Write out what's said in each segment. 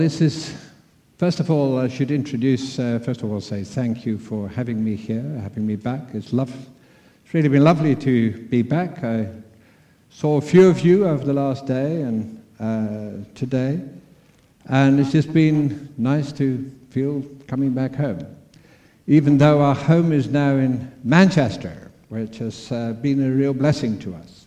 First of all, I should say thank you for having me here, having me back. It's really been lovely to be back. I saw a few of you over the last day and today, and it's just been nice to feel coming back home. Even though our home is now in Manchester, which has been a real blessing to us.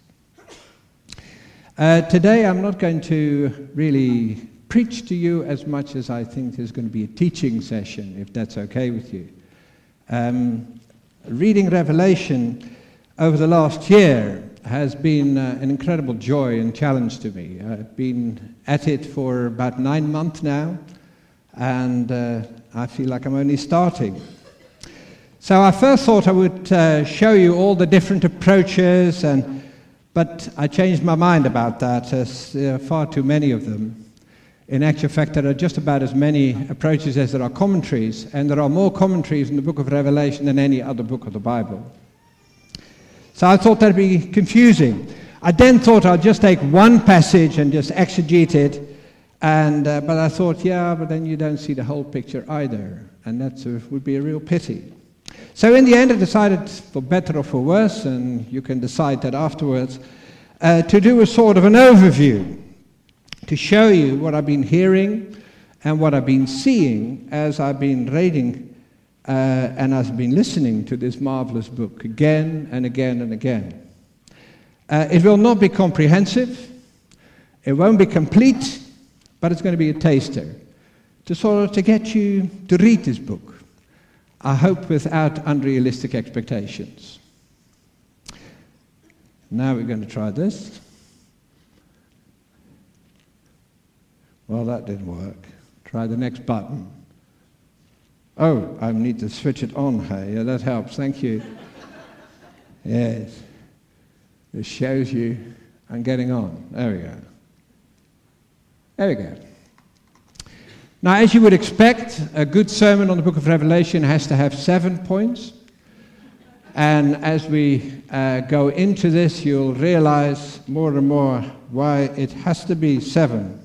Today I'm not going to really preach to you as much as I think there's going to be a teaching session, if that's okay with you. Reading Revelation over the last year has been an incredible joy and challenge to me. I've been at it for about 9 months now, and I feel like I'm only starting. So I first thought I would show you all the different approaches, but I changed my mind about that, as there are far too many of them. In actual fact, there are just about as many approaches as there are commentaries, and there are more commentaries in the book of Revelation than any other book of the Bible. So I thought that'd be confusing. I then thought I'd just take one passage and just exegete it, but I thought, but then you don't see the whole picture either, and that would be a real pity. So in the end, I decided, for better or for worse, and you can decide that afterwards, to do a sort of an overview, to show you what I've been hearing and what I've been seeing as I've been reading and I've been listening to this marvelous book again and again and again. It will not be comprehensive, it won't be complete, but it's going to be a taster to get you to read this book. I hope without unrealistic expectations. Now we're going to try this. Well, that didn't work. Try the next button. Oh, I need to switch it on. Hey, yeah, that helps. Thank you. Yes. This shows you I'm getting on. There we go. There we go. Now, as you would expect, a good sermon on the book of Revelation has to have 7 points. And as we go into this, you'll realize more and more why it has to be 7.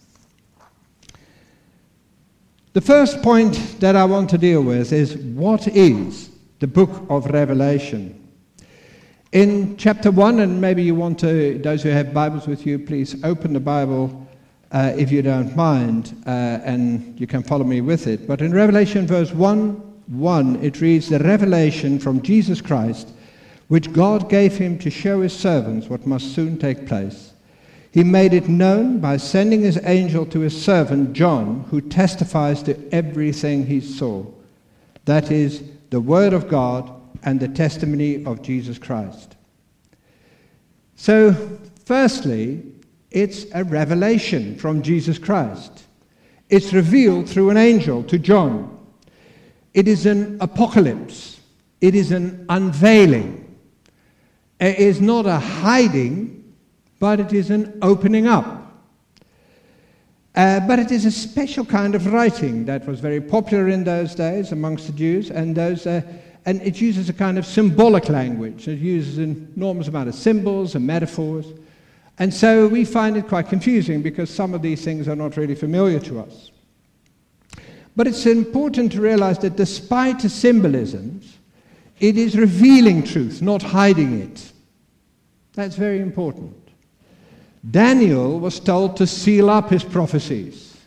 The first point that I want to deal with is, what is the book of Revelation? In chapter 1, and maybe you want to, those who have Bibles with you, please open the Bible if you don't mind, and you can follow me with it. But in Revelation verse 1, it reads, "The revelation from Jesus Christ, which God gave him to show his servants what must soon take place. He made it known by sending his angel to his servant John, who testifies to everything he saw. That is, the word of God and the testimony of Jesus Christ." So, firstly, it's a revelation from Jesus Christ. It's revealed through an angel to John. It is an apocalypse. It is an unveiling. It is not a hiding, but it is an opening up. But it is a special kind of writing that was very popular in those days amongst the Jews, and it uses a kind of symbolic language. It uses an enormous amount of symbols and metaphors. And so we find it quite confusing because some of these things are not really familiar to us. But it's important to realize that despite the symbolisms, it is revealing truth, not hiding it. That's very important. Daniel was told to seal up his prophecies.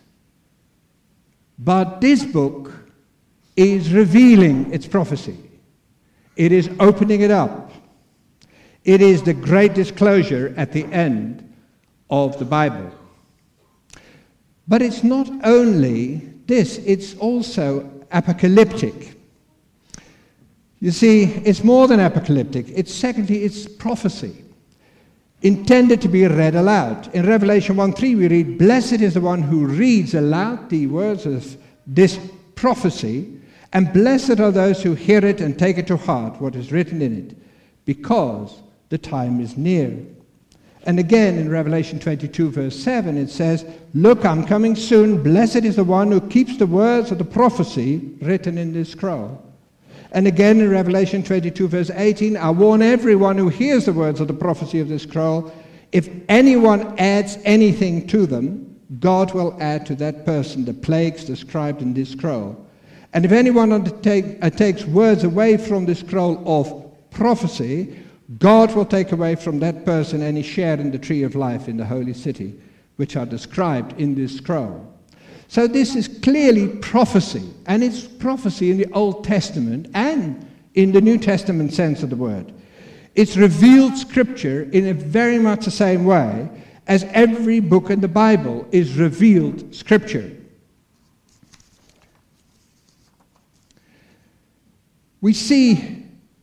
But this book is revealing its prophecy. It is opening it up. It is the great disclosure at the end of the Bible. But it's not only this, it's also apocalyptic. You see, it's more than apocalyptic. It's prophecy, intended to be read aloud. In Revelation 1:3 we read, "Blessed is the one who reads aloud the words of this prophecy, and blessed are those who hear it and take it to heart, what is written in it, because the time is near." And again in Revelation 22 verse 7 it says, "Look, I'm coming soon. Blessed is the one who keeps the words of the prophecy written in this scroll." And again in Revelation 22 verse 18, "I warn everyone who hears the words of the prophecy of this scroll, if anyone adds anything to them, God will add to that person the plagues described in this scroll. And if anyone takes words away from the scroll of prophecy, God will take away from that person any share in the tree of life in the holy city, which are described in this scroll. So this is clearly prophecy, and it's prophecy in the Old Testament and in the New Testament sense of the word. It's revealed scripture in a very much the same way as every book in the Bible is revealed scripture. We see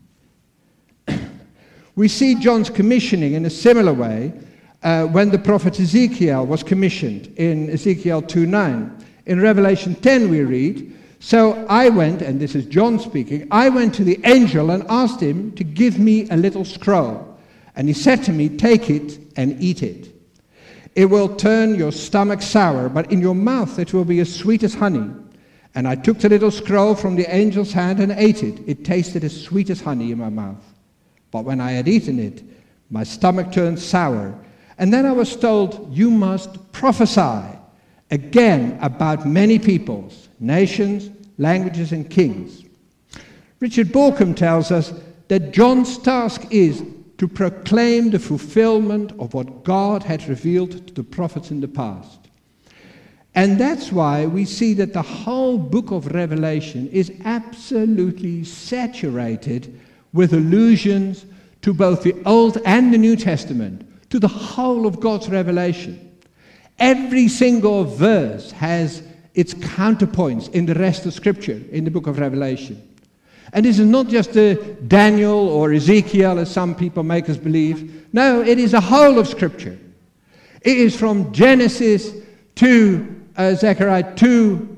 John's commissioning in a similar way when the prophet Ezekiel was commissioned in Ezekiel 2:9. In Revelation 10 we read, "So I went," and this is John speaking, "I went to the angel and asked him to give me a little scroll. And he said to me, 'Take it and eat it. It will turn your stomach sour, but in your mouth it will be as sweet as honey.' And I took the little scroll from the angel's hand and ate it. It tasted as sweet as honey in my mouth. But when I had eaten it, my stomach turned sour. And then I was told, 'You must prophesy again about many peoples, nations, languages, and kings.'" Richard Bauckham tells us that John's task is to proclaim the fulfillment of what God had revealed to the prophets in the past. And that's why we see that the whole book of Revelation is absolutely saturated with allusions to both the Old and the New Testament, to the whole of God's revelation. Every single verse has its counterpoints in the rest of Scripture in the book of Revelation. And this is not just Daniel or Ezekiel, as some people make us believe. No, it is a whole of Scripture. It is from Genesis to Zechariah to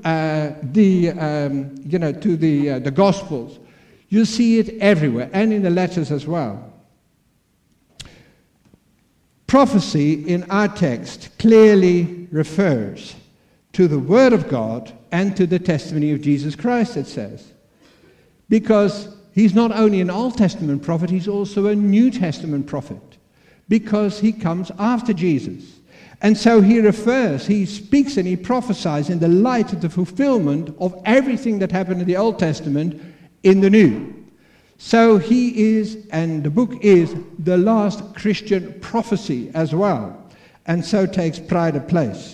the Gospels. You see it everywhere, and in the letters as well. Prophecy in our text clearly refers to the Word of God and to the testimony of Jesus Christ, it says. Because he's not only an Old Testament prophet, he's also a New Testament prophet. Because he comes after Jesus. And so he speaks and he prophesies in the light of the fulfillment of everything that happened in the Old Testament in the New. So he is, and the book is, the last Christian prophecy as well, and so takes pride of place.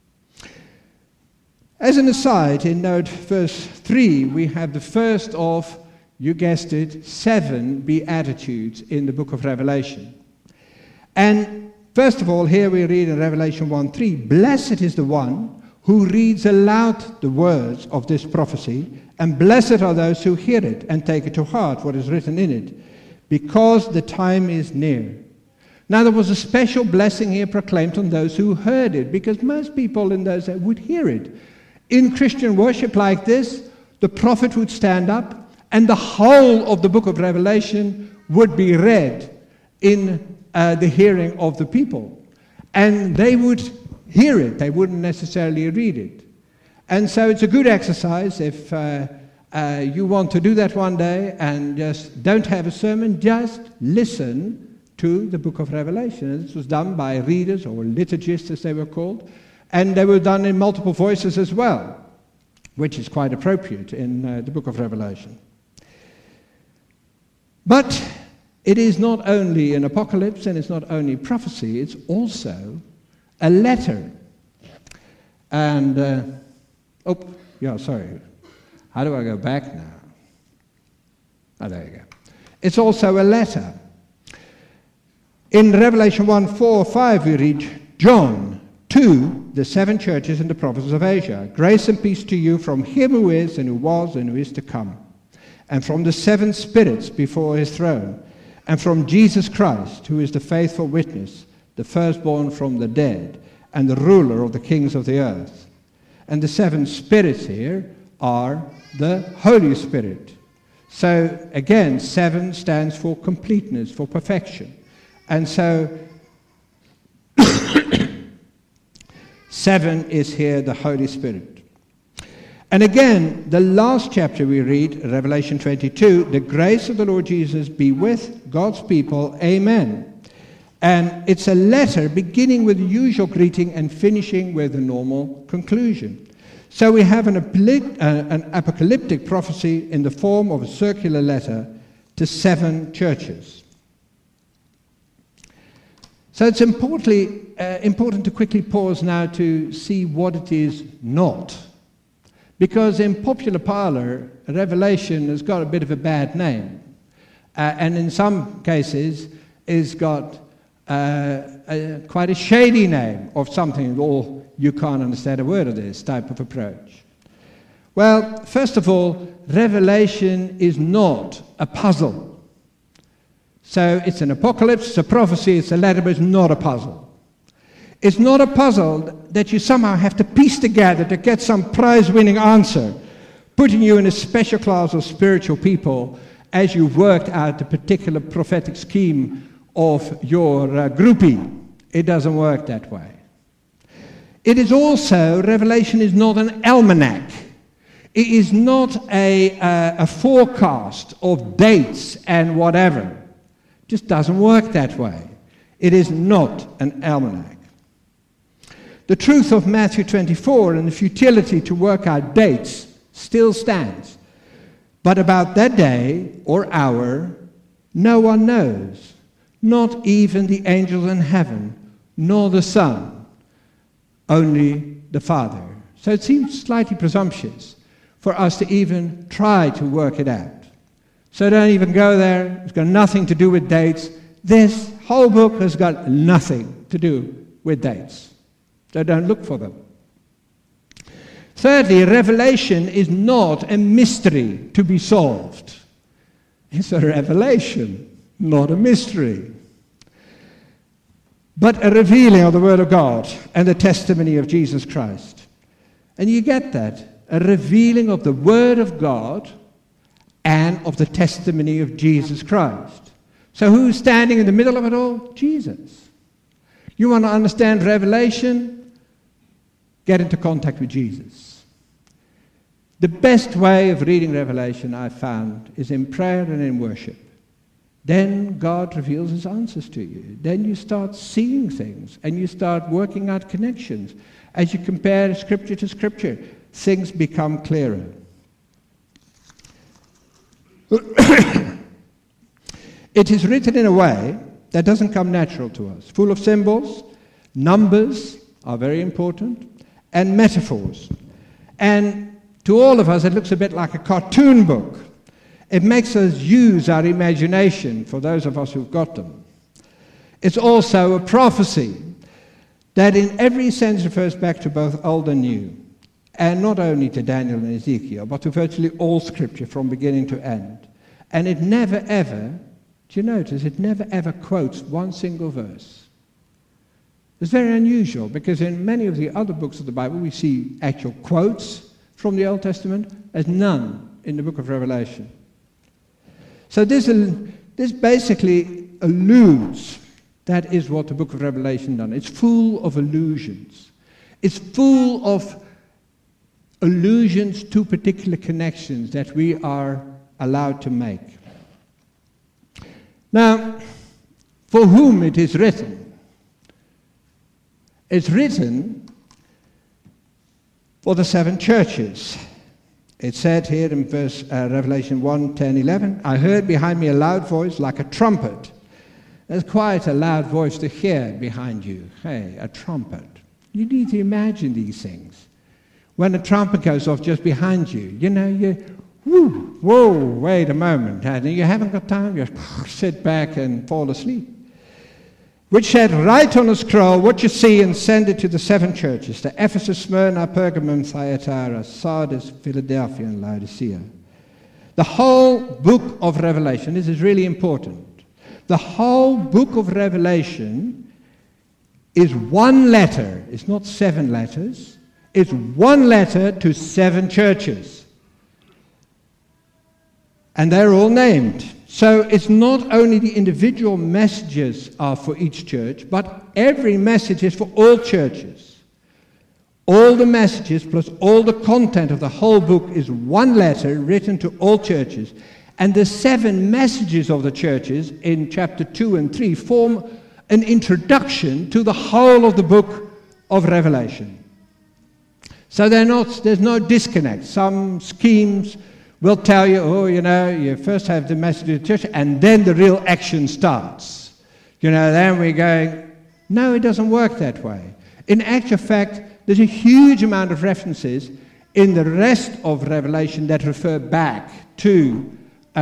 As an aside, in note verse 3, we have the first of, you guessed it, 7 Beatitudes in the book of Revelation. And first of all, here we read in Revelation 1:3, "Blessed is the one who reads aloud the words of this prophecy, and blessed are those who hear it and take it to heart what is written in it, because the time is near." Now there was a special blessing here proclaimed on those who heard it, because most people in those days would hear it. In Christian worship like this, the prophet would stand up, and the whole of the book of Revelation would be read in the hearing of the people. And they would hear it, they wouldn't necessarily read it. And so it's a good exercise if you want to do that one day and just don't have a sermon, just listen to the book of Revelation. And this was done by readers or liturgists as they were called, and they were done in multiple voices as well, which is quite appropriate in the book of Revelation. But it is not only an apocalypse and it's not only prophecy, it's also a letter. And, How do I go back now? Oh, there you go. It's also a letter. In Revelation 1:4-5 we read, "John, to the 7 churches in the province of Asia, grace and peace to you from him who is and who was and who is to come, and from the 7 spirits before his throne, and from Jesus Christ, who is the faithful witness, the firstborn from the dead, and the ruler of the kings of the earth." And the 7 spirits here are the Holy Spirit. So again, 7 stands for completeness, for perfection. And so 7 is here the Holy Spirit. And again, the last chapter we read, Revelation 22, "The grace of the Lord Jesus be with God's people, amen." And it's a letter beginning with the usual greeting and finishing with the normal conclusion. So we have an apocalyptic prophecy in the form of a circular letter to 7 churches. So it's important to quickly pause now to see what it is not. Because in popular parlor, Revelation has got a bit of a bad name. And in some cases, it's got quite a shady name of something, or you can't understand a word of this type of approach. Well, first of all, Revelation is not a puzzle. So it's an apocalypse, it's a prophecy, it's a letter, but it's not a puzzle. It's not a puzzle that you somehow have to piece together to get some prize-winning answer, putting you in a special class of spiritual people as you worked out the particular prophetic scheme of your groupie. It doesn't work that way. It is also, Revelation is not an almanac. It is not a forecast of dates and whatever. It just doesn't work that way. It is not an almanac. The truth of Matthew 24 and the futility to work out dates still stands. But about that day or hour, no one knows. Not even the angels in heaven, nor the Son, only the Father. So it seems slightly presumptuous for us to even try to work it out. So don't even go there. It's got nothing to do with dates. This whole book has got nothing to do with dates. So don't look for them. Thirdly, Revelation is not a mystery to be solved. It's a revelation, not a mystery, but a revealing of the Word of God and the testimony of Jesus Christ. And you get that, a revealing of the Word of God and of the testimony of Jesus Christ. So who's standing in the middle of it all? Jesus. You want to understand Revelation? Get into contact with Jesus. The best way of reading Revelation, I've found, is in prayer and in worship. Then God reveals his answers to you. Then you start seeing things and you start working out connections. As you compare scripture to scripture, things become clearer. It is written in a way that doesn't come natural to us. Full of symbols, numbers are very important, and metaphors. And to all of us, it looks a bit like a cartoon book. It makes us use our imagination, for those of us who've got them. It's also a prophecy that in every sense refers back to both Old and New, and not only to Daniel and Ezekiel, but to virtually all Scripture from beginning to end. And it never ever, do you notice, it never ever quotes one single verse. It's very unusual, because in many of the other books of the Bible, we see actual quotes from the Old Testament, as none in the book of Revelation. So this basically alludes, that is what the book of Revelation does. It's full of allusions. It's full of allusions to particular connections that we are allowed to make. Now, for whom it is written? It's written for the 7 churches. It said here in Revelation 1, 10, 11, I heard behind me a loud voice like a trumpet. There's quite a loud voice to hear behind you. Hey, a trumpet. You need to imagine these things. When a trumpet goes off just behind you, whoa, wait a moment. And you haven't got time, you just sit back and fall asleep. Which said, write on a scroll what you see and send it to the 7 churches, to Ephesus, Smyrna, Pergamum, Thyatira, Sardis, Philadelphia, and Laodicea. The whole book of Revelation, this is really important, the whole book of Revelation is one letter. It's not 7 letters. It's one letter to 7 churches. And they're all named. So it's not only the individual messages are for each church, but every message is for all churches. All the messages plus all the content of the whole book is one letter written to all churches. And the 7 messages of the churches in chapter 2 and 3 form an introduction to the whole of the book of Revelation. So there's no disconnect. Some schemes will tell you, you first have the message of the church and then the real action starts. Then we're going, no, it doesn't work that way. In actual fact, there's a huge amount of references in the rest of Revelation that refer back to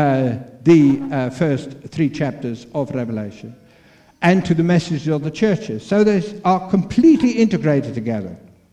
the first 3 chapters of Revelation and to the messages of the churches. So they are completely integrated together.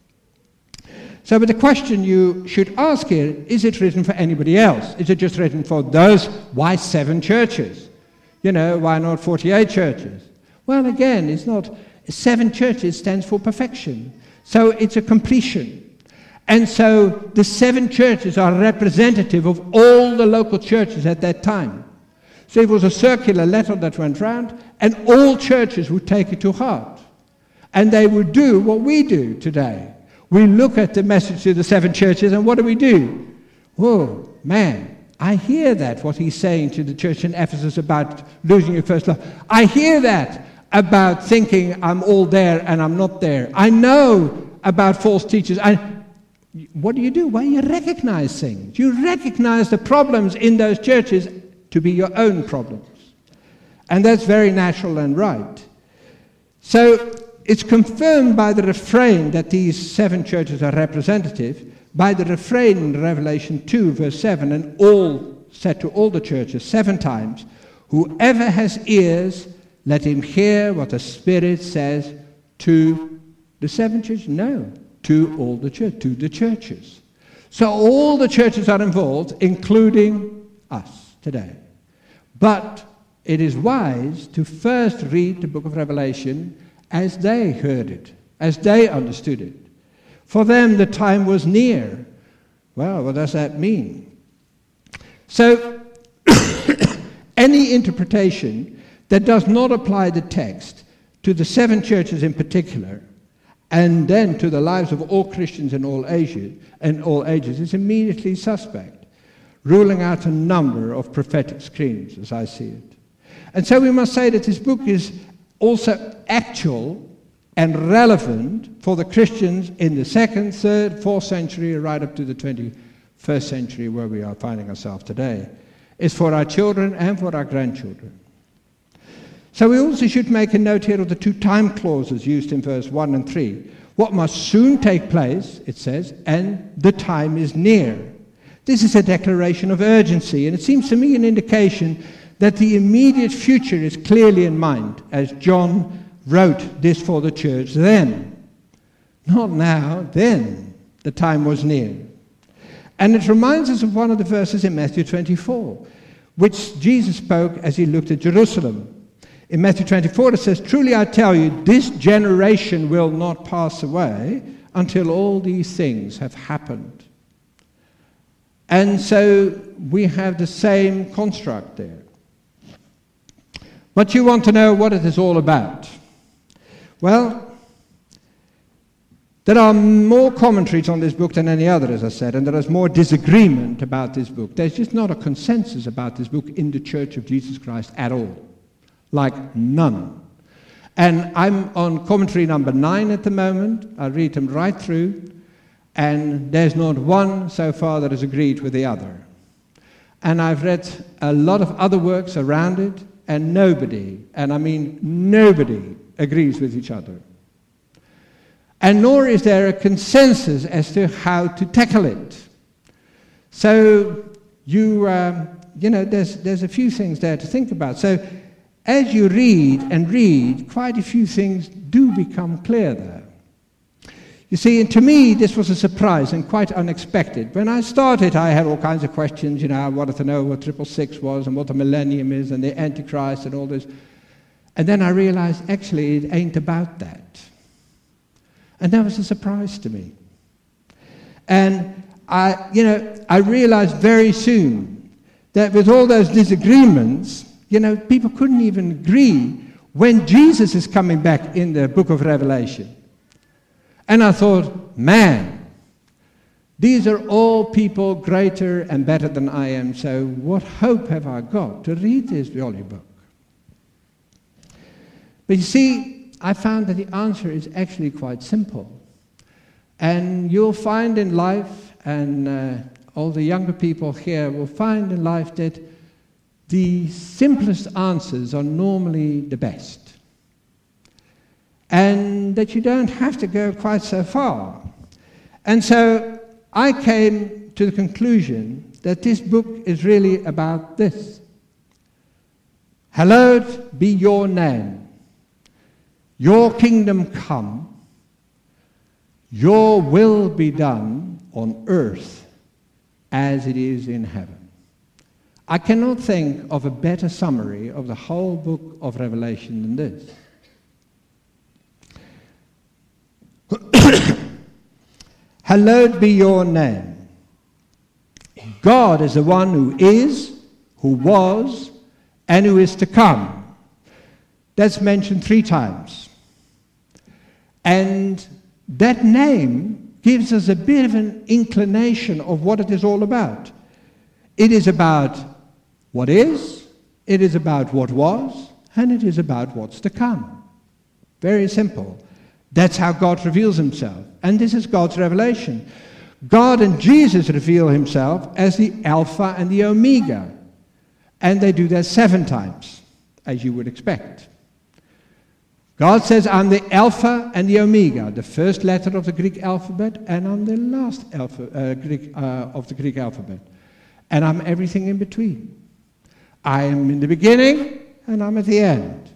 So, but the question you should ask here, is it written for anybody else? Is it just written for those? Why 7 churches? Why not 48 churches? Well, again, it's not. 7 churches stands for perfection. So it's a completion. And so the 7 churches are representative of all the local churches at that time. So it was a circular letter that went round, and all churches would take it to heart. And they would do what we do today. We look at the message to the 7 churches, and what do? Whoa, man, I hear that, what he's saying to the church in Ephesus about losing your first love. I hear that about thinking I'm all there and I'm not there. I know about false teachers. What do? Well, you recognize things. You recognize the problems in those churches to be your own problems. And that's very natural and right. So it's confirmed by the refrain that these 7 churches are representative, by the refrain in Revelation 2, verse 7, and all said to all the churches 7 times, whoever has ears, let him hear what the Spirit says to the 7 churches. No, to all the church, to the churches. So all the churches are involved, including us today. But it is wise to first read the book of Revelation as they heard it, as they understood it. For them, the time was near. Well, what does that mean? So, any interpretation that does not apply the text to the 7 churches in particular, and then to the lives of all Christians in all ages, is immediately suspect, ruling out a number of prophetic schemes, as I see it. And so we must say that this book is also actual and relevant for the Christians in the 2nd, 3rd, 4th century, right up to the 21st century where we are finding ourselves today. It's for our children and for our grandchildren. So we also should make a note here of the 2 time clauses used in verse 1 and 3. What must soon take place, it says, and the time is near. This is a declaration of urgency, and it seems to me an indication that the immediate future is clearly in mind, as John wrote this for the church then. Not now, then. The time was near. And it reminds us of one of the verses in Matthew 24, which Jesus spoke as he looked at Jerusalem. In Matthew 24 it says, truly I tell you, this generation will not pass away until all these things have happened. And so we have the same construct there. But you want to know what it is all about. Well, there are more commentaries on this book than any other, as I said, and there is more disagreement about this book. There's just not a consensus about this book in the Church of Jesus Christ at all. Like none. And I'm on commentary number 9 at the moment. I read them right through, and there's not one so far that has agreed with the other. And I've read a lot of other works around it, and nobody, and I mean nobody, agrees with each other. And nor is there a consensus as to how to tackle it. So there's a few things there to think about. So as you read, quite a few things do become clear there. You see, and to me, this was a surprise and quite unexpected. When I started, I had all kinds of questions. I wanted to know what 666 was and what the millennium is and the Antichrist and all this. And then I realized, actually, it ain't about that. And that was a surprise to me. And I realized very soon that with all those disagreements, people couldn't even agree when Jesus is coming back in the book of Revelation. And I thought, man, these are all people greater and better than I am, so what hope have I got to read this jolly book? But you see, I found that the answer is actually quite simple. And you'll find in life, and all the younger people here will find in life, that the simplest answers are normally the best. And that you don't have to go quite so far. And so I came to the conclusion that this book is really about this. Hallowed be your name. Your kingdom come. Your will be done on earth as it is in heaven. I cannot think of a better summary of the whole book of Revelation than this. Hallowed be your name. God is the one who is, who was, and who is to come. That's mentioned 3 times. And that name gives us a bit of an inclination of what it is all about. It is about what is, it is about what was, and it is about what's to come. Very simple. That's how God reveals himself. And this is God's revelation. God and Jesus reveal himself as the Alpha and the Omega. And they do that 7 times, as you would expect. God says, I'm the Alpha and the Omega, the first letter of the Greek alphabet, and I'm the last of the Greek alphabet. And I'm everything in between. I am in the beginning, and I'm at the end.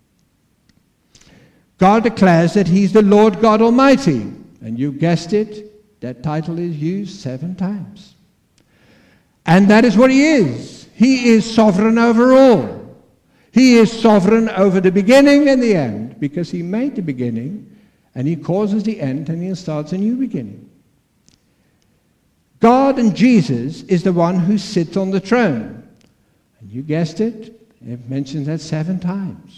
God declares that he's the Lord God Almighty. And you guessed it, that title is used 7 times. And that is what he is. He is sovereign over all. He is sovereign over the beginning and the end, because he made the beginning, and he causes the end, and he starts a new beginning. God and Jesus is the one who sits on the throne. And you guessed it, it mentions that 7 times.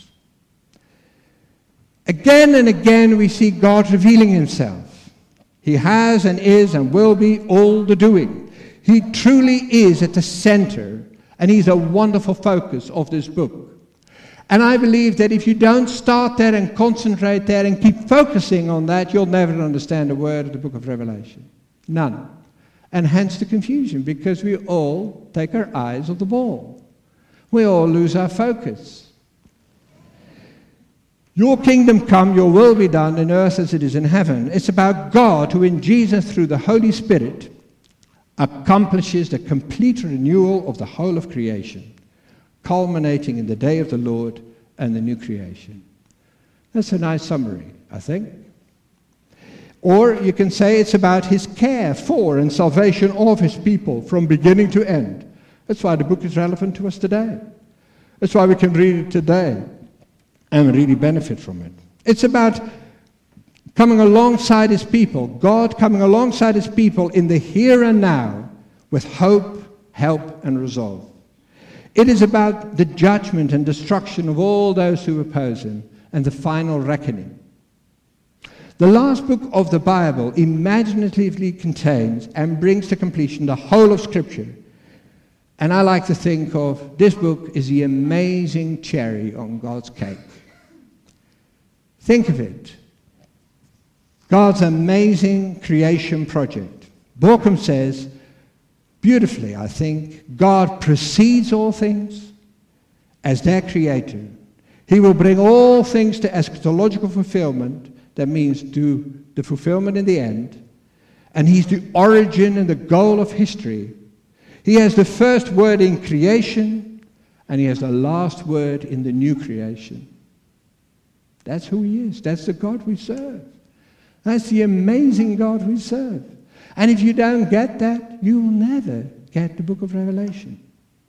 Again and again we see God revealing himself. He has and is and will be all the doing. He truly is at the center, and he's a wonderful focus of this book. And I believe that if you don't start there and concentrate there and keep focusing on that, you'll never understand a word of the book of Revelation. None. And hence the confusion, because we all take our eyes off the ball. We all lose our focus. Your kingdom come, your will be done in earth as it is in heaven. It's about God who in Jesus through the Holy Spirit accomplishes the complete renewal of the whole of creation, culminating in the day of the Lord and the new creation. That's a nice summary, I think. Or you can say it's about his care for and salvation of his people from beginning to end. That's why the book is relevant to us today. That's why we can read it today and really benefit from it. It's about coming alongside his people, God coming alongside his people in the here and now with hope, help, and resolve. It is about the judgment and destruction of all those who oppose him and the final reckoning. The last book of the Bible imaginatively contains and brings to completion the whole of Scripture. And I like to think of this book as the amazing cherry on God's cake. Think of it. God's amazing creation project. Borkum says, beautifully, I think, God precedes all things as their creator. He will bring all things to eschatological fulfillment. That means to the fulfillment in the end. And he's the origin and the goal of history. He has the first word in creation, and he has the last word in the new creation. That's who he is. That's the God we serve. That's the amazing God we serve. And if you don't get that, you'll never get the book of Revelation.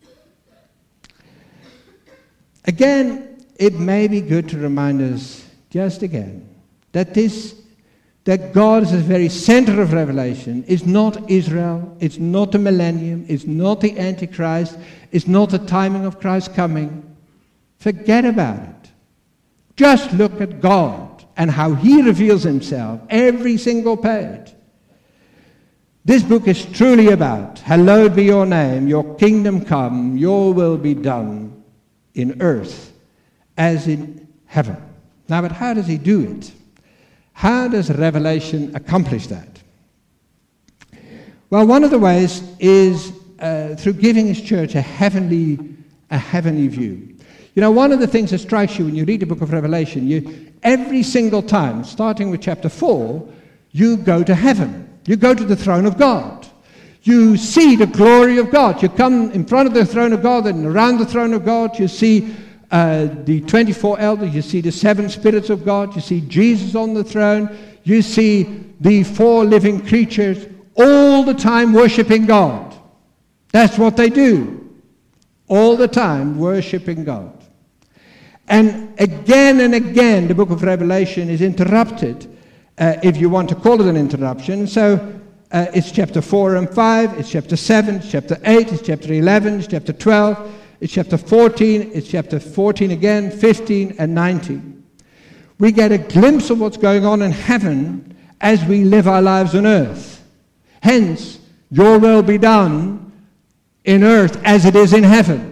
Again, it may be good to remind us just again that God is the very center of Revelation. Is not Israel, it's not the millennium, it's not the Antichrist, it's not the timing of Christ's coming. Forget about it. Just look at God and how he reveals himself every single page. This book is truly about, hallowed be your name, your kingdom come, your will be done in earth as in heaven. Now, but how does he do it? How does Revelation accomplish that? Well, one of the ways is through giving his church a heavenly view. You know, one of the things that strikes you when you read the book of Revelation, every single time, starting with chapter 4, you go to heaven. You go to the throne of God. You see the glory of God. You come in front of the throne of God, and around the throne of God you see the 24 elders, you see the 7 spirits of God, you see Jesus on the throne, you see the 4 living creatures all the time worshiping God. That's what they do. All the time worshiping God. And again, the book of Revelation is interrupted, if you want to call it an interruption. So it's chapter 4 and 5, it's chapter 7, it's chapter 8, it's chapter 11, it's chapter 12, it's chapter 14, it's chapter 14 again, 15 and 19. We get a glimpse of what's going on in heaven as we live our lives on earth. Hence, your will be done in earth as it is in heaven.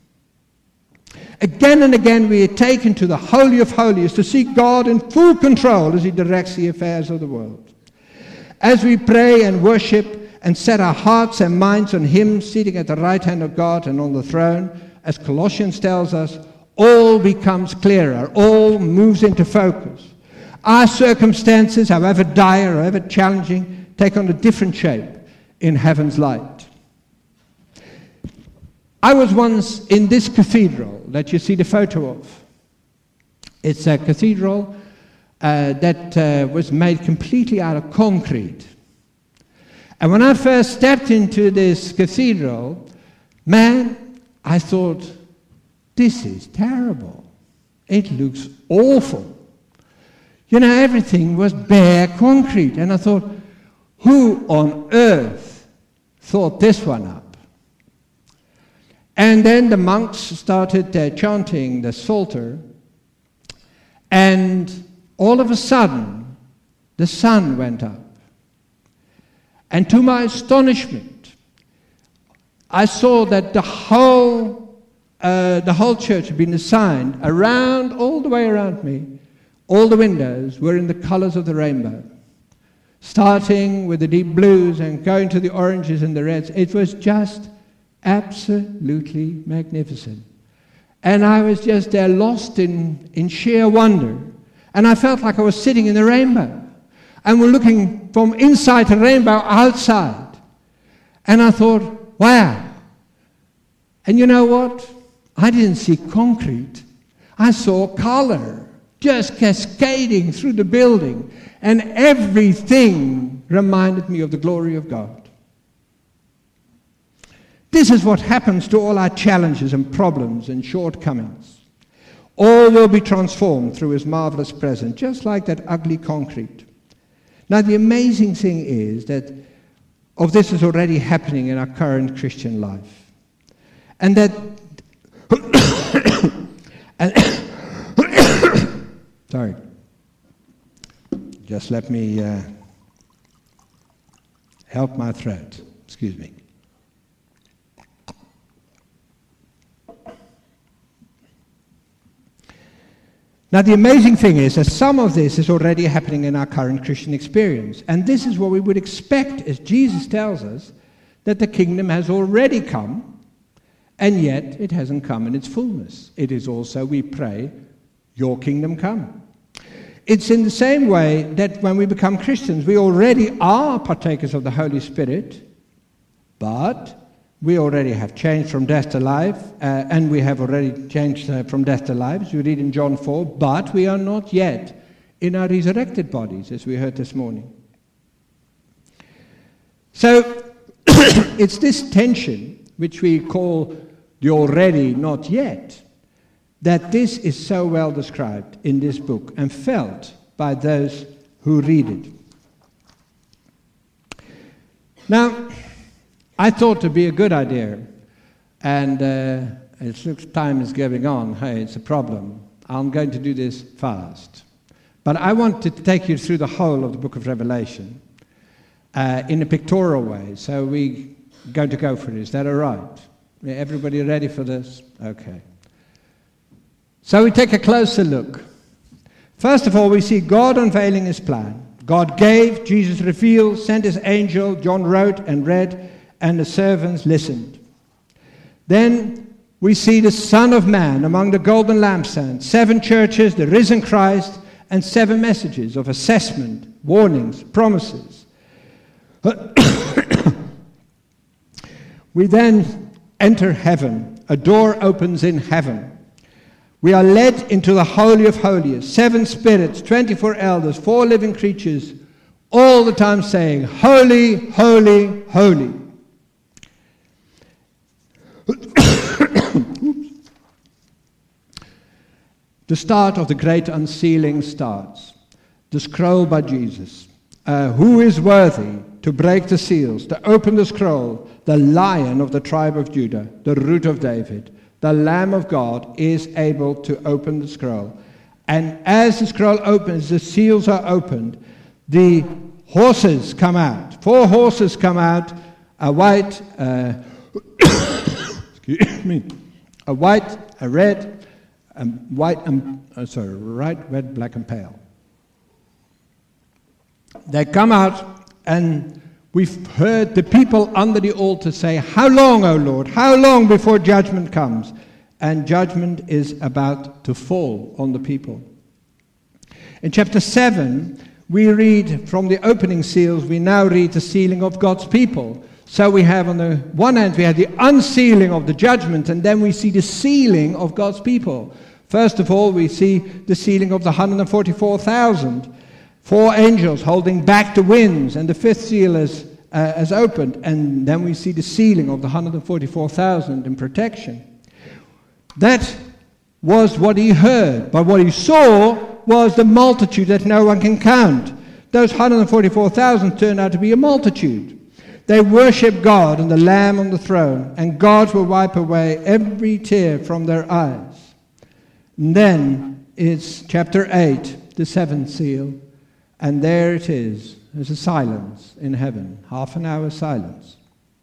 Again and again we are taken to the Holy of Holies to see God in full control as he directs the affairs of the world. As we pray and worship and set our hearts and minds on him sitting at the right hand of God and on the throne, as Colossians tells us, all becomes clearer, all moves into focus. Our circumstances, however dire, however challenging, take on a different shape in heaven's light. I was once in this cathedral that you see the photo of. It's a cathedral that was made completely out of concrete. And when I first stepped into this cathedral, man, I thought, this is terrible. It looks awful. You know, everything was bare concrete. And I thought, who on earth thought this one up? And then the monks started chanting the Psalter, and all of a sudden, the sun went up. And to my astonishment, I saw that the whole church had been assigned around, all the way around me. All the windows were in the colors of the rainbow, starting with the deep blues and going to the oranges and the reds. It was just absolutely magnificent. And I was just there lost in sheer wonder. And I felt like I was sitting in the rainbow. And we're looking from inside the rainbow outside. And I thought, wow. And you know what? I didn't see concrete. I saw color just cascading through the building. And everything reminded me of the glory of God. This is what happens to all our challenges and problems and shortcomings. All will be transformed through his marvelous presence, just like that ugly concrete. Now, the amazing thing is that this is already happening in our current Christian life. And that... sorry. Just let me help my throat. Excuse me. Now, the amazing thing is that some of this is already happening in our current Christian experience. And this is what we would expect, as Jesus tells us, that the kingdom has already come, and yet it hasn't come in its fullness. It is also, we pray, your kingdom come. It's in the same way that when we become Christians, we already are partakers of the Holy Spirit, but we already have changed from death to life, and we have already changed from death to life, as we read in John 4, but we are not yet in our resurrected bodies, as we heard this morning. So, it's this tension, which we call the already not yet, that this is so well described in this book and felt by those who read it. Now, I thought it'd be a good idea, and it looks time is going on. Hey, it's a problem. I'm going to do this fast. But I want to take you through the whole of the book of Revelation in a pictorial way. So we're going to go for it. Is that all right? Everybody ready for this? Okay. So we take a closer look. First of all, we see God unveiling his plan. God gave, Jesus revealed, sent his angel, John wrote and read, and the servants listened. Then we see the Son of Man among the golden lampstands, 7 churches, the risen Christ, and 7 messages of assessment, warnings, promises. We then enter heaven. A door opens in heaven. We are led into the Holy of Holies. 7 spirits, 24 elders, 4 living creatures, all the time saying, Holy, holy, holy. The start of the great unsealing starts. The scroll by Jesus. Who is worthy to break the seals, to open the scroll? The Lion of the tribe of Judah, the Root of David. The Lamb of God is able to open the scroll. And as the scroll opens, the seals are opened, the horses come out. 4 horses come out, a white, excuse me, a white, a red, red, black, and pale. They come out, and we've heard the people under the altar say, how long, O Lord? How long before judgment comes? And judgment is about to fall on the people. In chapter 7, we read from the opening seals, we now read the sealing of God's people. So we have on the one hand, we have the unsealing of the judgment, and then we see the sealing of God's people. First of all, we see the sealing of the 144,000. 4 angels holding back the winds, and the 5th seal is opened. And then we see the sealing of the 144,000 in protection. That was what he heard. But what he saw was the multitude that no one can count. Those 144,000 turned out to be a multitude. They worship God and the Lamb on the throne, and God will wipe away every tear from their eyes. And then it's chapter 8, the 7th seal. And there it is. There's a silence in heaven. Half an hour silence.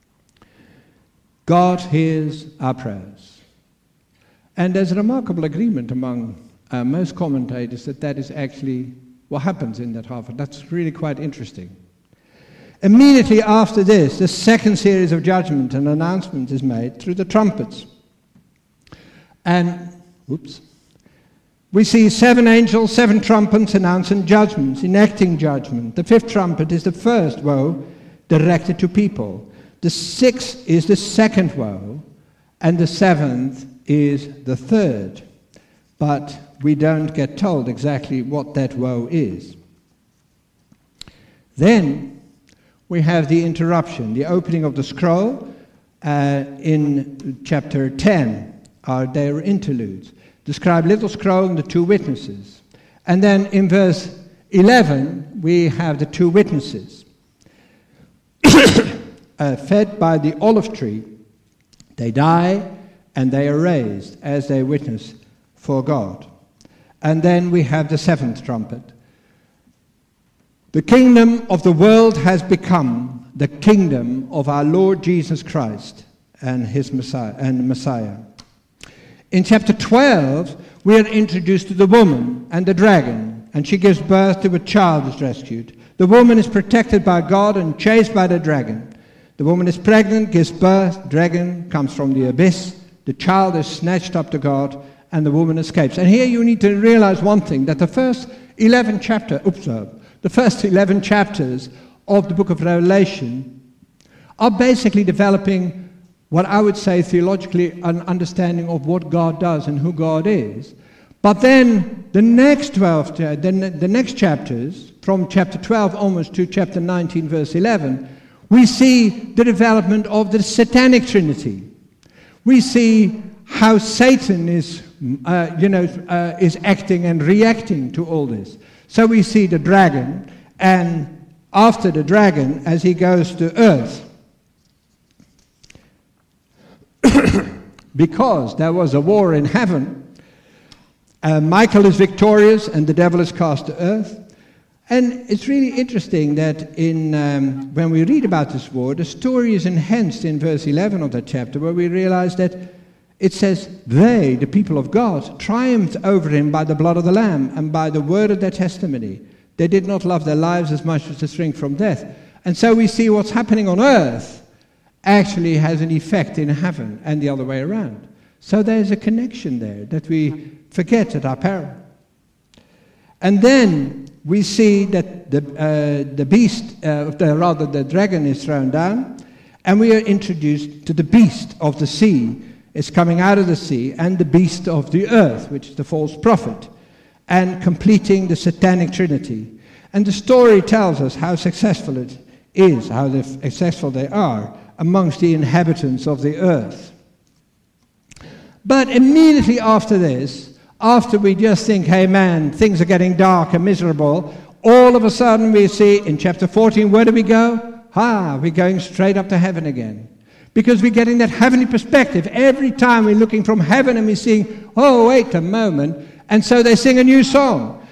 God hears our prayers. And there's a remarkable agreement among most commentators that is actually what happens in that half. That's really quite interesting. Immediately after this, the second series of judgment and announcement is made through the trumpets. And, we see 7 angels, 7 trumpets announcing judgments, enacting judgment. The 5th trumpet is the first woe directed to people. The 6th is the second woe, and the 7th is the third. But we don't get told exactly what that woe is. Then we have the interruption, the opening of the scroll in chapter 10 are their interludes. Describe little scroll and the 2 witnesses. And then in verse 11, we have the 2 witnesses. Fed by the olive tree, they die and they are raised as they witness for God. And then we have the 7th trumpet. The kingdom of the world has become the kingdom of our Lord Jesus Christ and his Messiah. In chapter 12, we are introduced to the woman and the dragon, and she gives birth to a child is rescued. The woman is protected by God and chased by the dragon. The woman is pregnant, gives birth, dragon comes from the abyss, the child is snatched up to God, and the woman escapes. And here you need to realize one thing, that the first 11 chapters of the book of Revelation are basically developing what I would say theologically an understanding of what God does and who God is. But then the next chapters, from chapter 12 almost to chapter 19, verse 11, we see the development of the satanic trinity. We see how Satan is acting and reacting to all this. So we see the dragon, and after the dragon, as he goes to earth, because there was a war in heaven, Michael is victorious and the devil is cast to earth. And it's really interesting that when we read about this war, the story is enhanced in verse 11 of that chapter, where we realize that It says, they, the people of God, triumphed over him by the blood of the Lamb and by the word of their testimony. They did not love their lives as much as to shrink from death. And so we see what's happening on earth actually has an effect in heaven and the other way around. So there's a connection there that we forget at our peril. And then we see that the beast, the dragon is thrown down, and we are introduced to the beast of the sea. It's coming out of the sea, and the beast of the earth, which is the false prophet, and completing the satanic trinity. And the story tells us how successful it is, how successful they are amongst the inhabitants of the earth. But immediately after this, after we just think, hey man, things are getting dark and miserable, all of a sudden we see in chapter 14, where do we go? We're going straight up to heaven again. Because we're getting that heavenly perspective. Every time we're looking from heaven and we're seeing, oh, wait a moment. And so they sing a new song.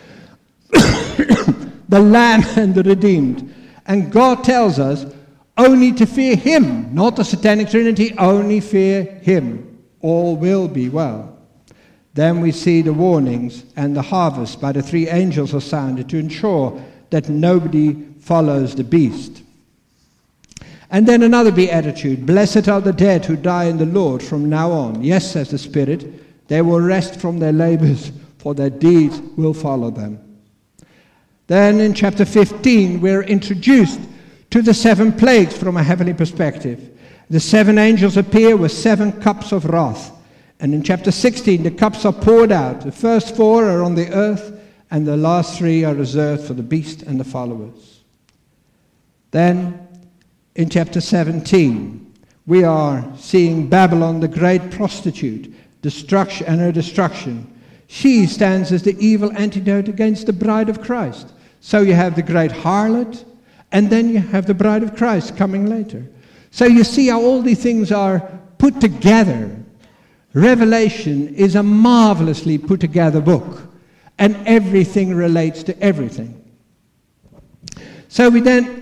The Lamb and the Redeemed. And God tells us only to fear Him, not the satanic trinity, only fear Him. All will be well. Then we see the warnings and the harvest by the three angels are sounded to ensure that nobody follows the beast. And then another beatitude, blessed are the dead who die in the Lord from now on. Yes, says the Spirit, they will rest from their labors, for their deeds will follow them. Then in chapter 15, we're introduced to the 7 plagues from a heavenly perspective. The 7 angels appear with 7 cups of wrath. And in chapter 16, the cups are poured out. The first 4 are on the earth, and the last 3 are reserved for the beast and the followers. Then, in chapter 17, we are seeing Babylon, the great prostitute, destruction and her destruction. She stands as the evil antidote against the bride of Christ. So you have the great harlot, and then you have the bride of Christ coming later. So you see how all these things are put together. Revelation is a marvelously put together book, and everything relates to everything. So we then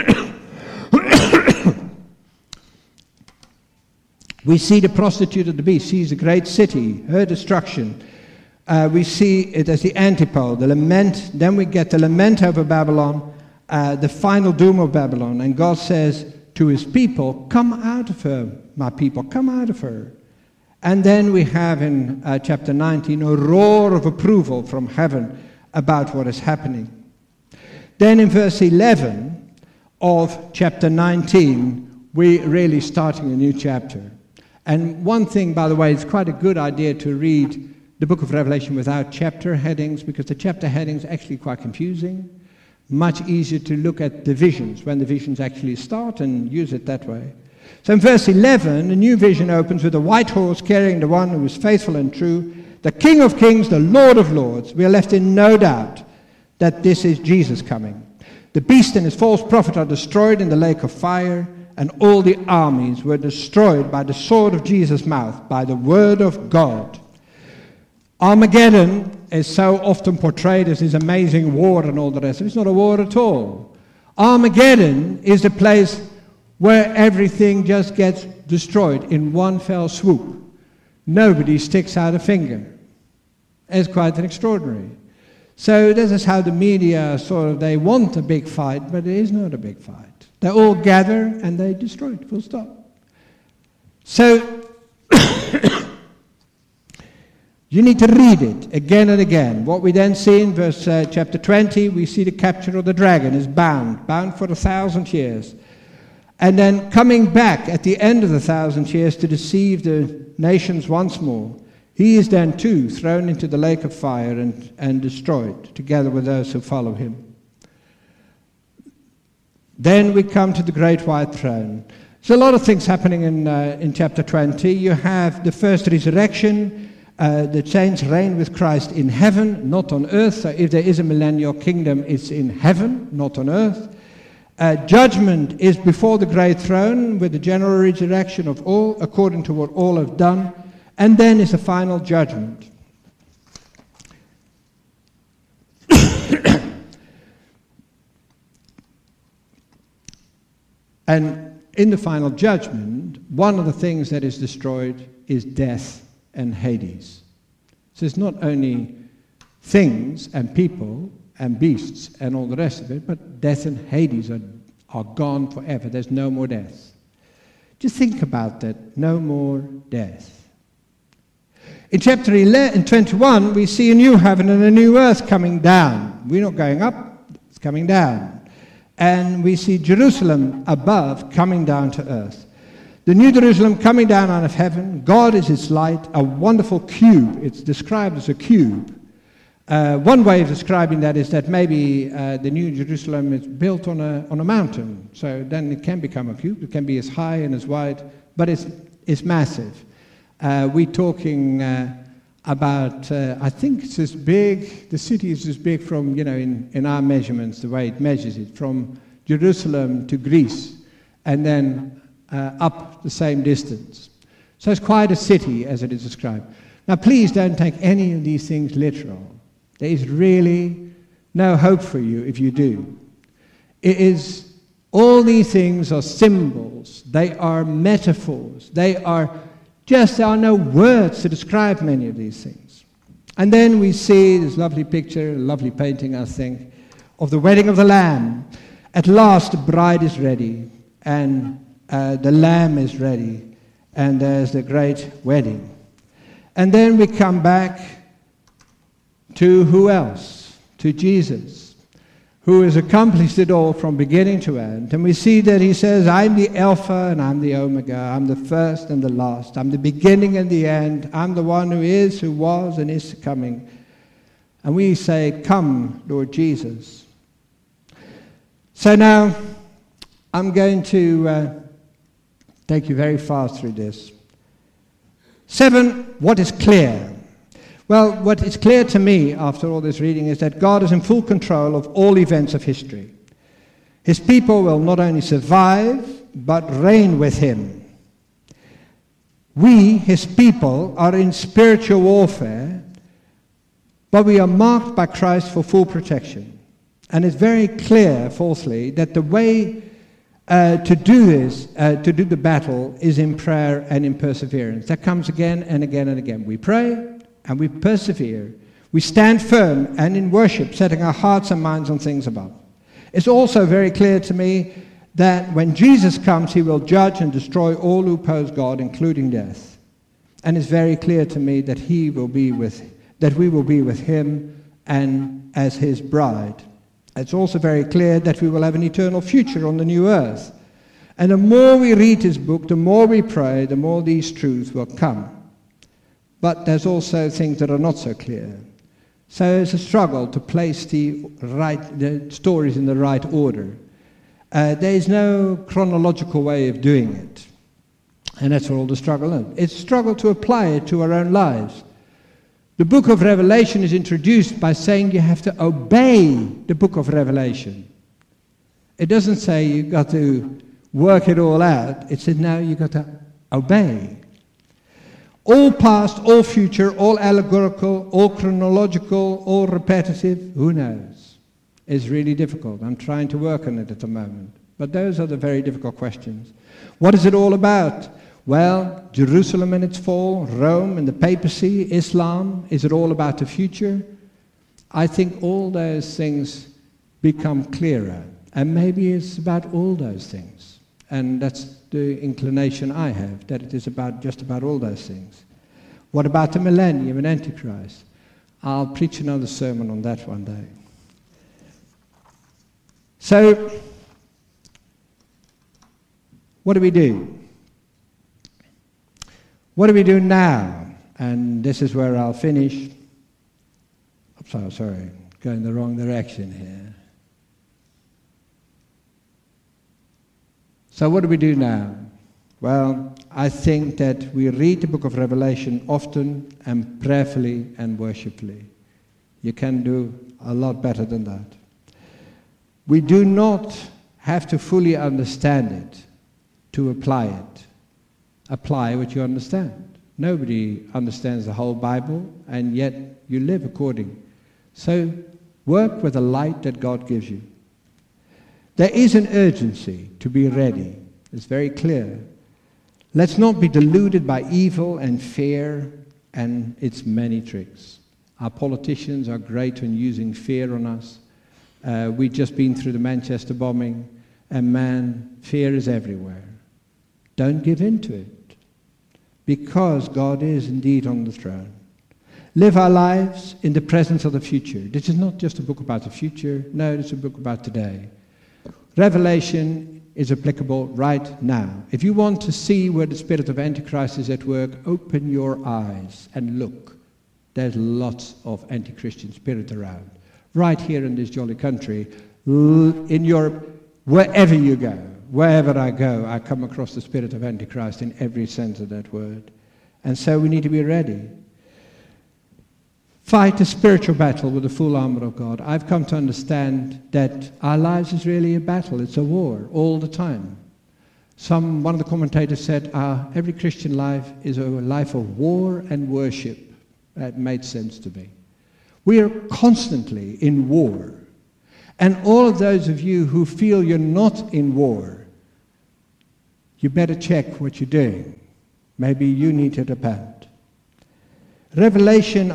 we see the prostitute of the beast. She's a great city, her destruction. We see it as the antipole, the lament. Then we get the lament over Babylon, the final doom of Babylon. And God says to his people, come out of her, my people, come out of her. And then we have in chapter 19 a roar of approval from heaven about what is happening. Then in verse 11 of chapter 19, we're really starting a new chapter. And one thing, by the way, it's quite a good idea to read the book of Revelation without chapter headings, because the chapter headings are actually quite confusing. Much easier to look at the visions when the visions actually start and use it that way. So in verse 11, a new vision opens with a white horse carrying the one who is faithful and true, the King of Kings, the Lord of Lords. We are left in no doubt that this is Jesus coming. The beast and his false prophet are destroyed in the lake of fire, and all the armies were destroyed by the sword of Jesus' mouth, by the word of God. Armageddon is so often portrayed as this amazing war and all the rest. It's not a war at all. Armageddon is the place where everything just gets destroyed in one fell swoop. Nobody sticks out a finger. It's quite extraordinary. So this is how the media they want a big fight, but it is not a big fight. They all gather and they destroy it, full stop. So you need to read it again and again. What we then see in verse chapter 20, we see the capture of the dragon is bound for 1,000 years. And then coming back at the end of the 1,000 years to deceive the nations once more. He is then too thrown into the lake of fire and destroyed, together with those who follow him. Then we come to the great white throne. There's a lot of things happening in chapter 20. You have the first resurrection. The saints reign with Christ in heaven, not on earth. So if there is a millennial kingdom, it's in heaven, not on earth. Judgment is before the great throne with the general resurrection of all, according to what all have done. And then is a final judgment. And in the final judgment, one of the things that is destroyed is death and Hades. So it's not only things and people and beasts and all the rest of it, but death and Hades are gone forever. There's no more death. Just think about that. No more death. In chapter 21, we see a new heaven and a new earth coming down. We're not going up, it's coming down. And we see Jerusalem above coming down to earth. The new Jerusalem coming down out of heaven. God is its light, a wonderful cube. It's described as a cube. One way of describing that is that maybe the New Jerusalem is built on a mountain. So then it can become a cube. It can be as high and as wide, but it's massive. We're talking about, I think it's as big, the city is as big from, in our measurements, the way it measures it, from Jerusalem to Greece, and then up the same distance. So it's quite a city as it is described. Now please don't take any of these things literal. There is really no hope for you if you do. All these things are symbols. They are metaphors. There are no words to describe many of these things. And then we see this lovely picture, a lovely painting, I think, of the wedding of the Lamb. At last the bride is ready, and the Lamb is ready, and there's the great wedding. And then we come back to who else? To Jesus, who has accomplished it all from beginning to end. And we see that he says, I'm the Alpha and I'm the Omega. I'm the first and the last. I'm the beginning and the end. I'm the one who is, who was, and is coming. And we say, come, Lord Jesus. So now, I'm going to take you very fast through this. 7, what is clear? Well, what is clear to me after all this reading is that God is in full control of all events of history. His people will not only survive, but reign with him. We, his people, are in spiritual warfare, but we are marked by Christ for full protection. And it's very clear, fourthly, that the way to do this, to do the battle, is in prayer and in perseverance. That comes again and again and again. We pray, and we persevere. We stand firm and in worship, setting our hearts and minds on things above. It's also very clear to me that when Jesus comes, he will judge and destroy all who oppose God, including death. And it's very clear to me that we will be with him and as his bride. It's also very clear that we will have an eternal future on the new earth. And the more we read his book, the more we pray, the more these truths will come. But there's also things that are not so clear. So it's a struggle to place the stories in the right order. There is no chronological way of doing it. And that's all the struggle is. It's a struggle to apply it to our own lives. The book of Revelation is introduced by saying you have to obey the book of Revelation. It doesn't say you've got to work it all out. It says now you've got to obey. All past, all future, all allegorical, all chronological, all repetitive, who knows? It's really difficult. I'm trying to work on it at the moment. But those are the very difficult questions. What is it all about? Well, Jerusalem and its fall, Rome and the papacy, Islam. Is it all about the future? I think all those things become clearer. And maybe it's about all those things. And that's the inclination I have, that it is just about all those things. What about the millennium and Antichrist? I'll preach another sermon on that one day. So, what do we do? What do we do now? And this is where I'll finish. I'm sorry, going the wrong direction here. So what do we do now? Well, I think that we read the book of Revelation often and prayerfully and worshipfully. You can do a lot better than that. We do not have to fully understand it to apply it. Apply what you understand. Nobody understands the whole Bible, and yet you live according. So work with the light that God gives you. There is an urgency to be ready. It's very clear. Let's not be deluded by evil and fear and its many tricks. Our politicians are great on using fear on us. We've just been through the Manchester bombing, and man, fear is everywhere. Don't give in to it, because God is indeed on the throne. Live our lives in the presence of the future. This is not just a book about the future. No, it's a book about today. Revelation is applicable right now. If you want to see where the spirit of Antichrist is at work, open your eyes and look. There's lots of anti-Christian spirit around. Right here in this jolly country, in Europe, wherever you go, wherever I go, I come across the spirit of Antichrist in every sense of that word. And so we need to be ready. Fight a spiritual battle with the full armor of God. I've come to understand that our lives is really a battle. It's a war all the time. One of the commentators said, every Christian life is a life of war and worship. That made sense to me. We are constantly in war. And all of those of you who feel you're not in war, you better check what you're doing. Maybe you need to repent. Revelation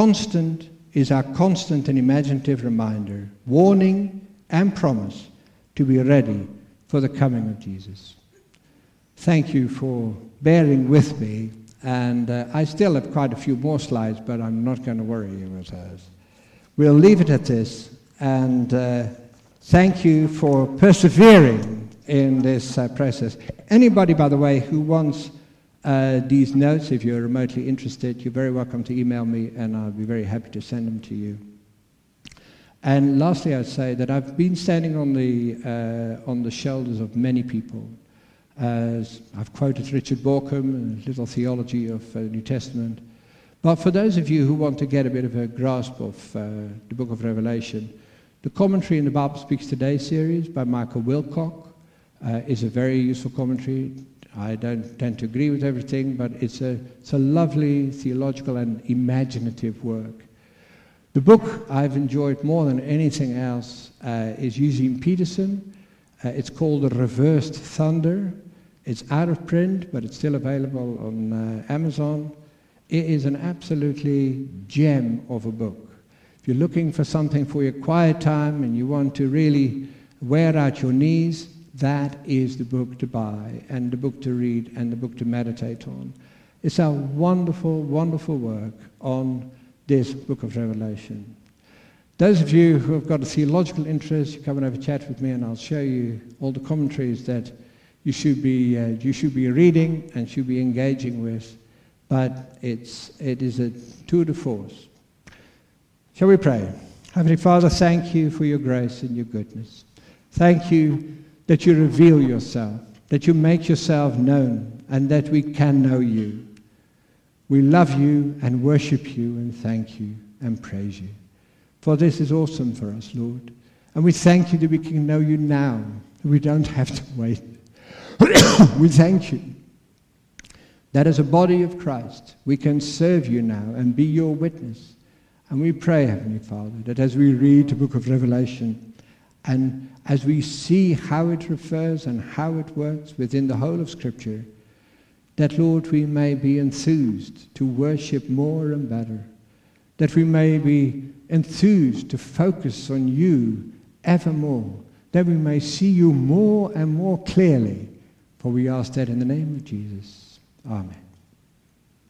is our constant and imaginative reminder, warning and promise to be ready for the coming of Jesus. Thank you for bearing with me, and I still have quite a few more slides, but I'm not going to worry you with those. We'll leave it at this, and thank you for persevering in this process. Anybody, by the way, who wants these notes, if you're remotely interested, you're very welcome to email me, and I'll be very happy to send them to you. And lastly, I'd say that I've been standing on the shoulders of many people. I've quoted Richard Bauckham, a little theology of the New Testament. But for those of you who want to get a bit of a grasp of the book of Revelation, the commentary in the Bible Speaks Today series by Michael Wilcock is a very useful commentary. I don't tend to agree with everything, but it's a lovely theological and imaginative work. The book I've enjoyed more than anything else is Eugene Peterson. It's called The Reversed Thunder. It's out of print, but it's still available on Amazon. It is an absolutely gem of a book. If you're looking for something for your quiet time and you want to really wear out your knees, that is the book to buy, and the book to read, and the book to meditate on. It's a wonderful, wonderful work on this book of Revelation. Those of you who have got a theological interest, you come and have a chat with me, and I'll show you all the commentaries that you should be reading and should be engaging with. But it is a tour de force. Shall we pray? Heavenly Father, thank you for your grace and your goodness. Thank you that you reveal yourself, that you make yourself known, and that we can know you. We love you and worship you and thank you and praise you. For this is awesome for us, Lord. And we thank you that we can know you now. We don't have to wait. We thank you that as a body of Christ, we can serve you now and be your witness. And we pray, Heavenly Father, that as we read the book of Revelation, and as we see how it refers and how it works within the whole of Scripture, that, Lord, we may be enthused to worship more and better, that we may be enthused to focus on you evermore, that we may see you more and more clearly. For we ask that in the name of Jesus. Amen.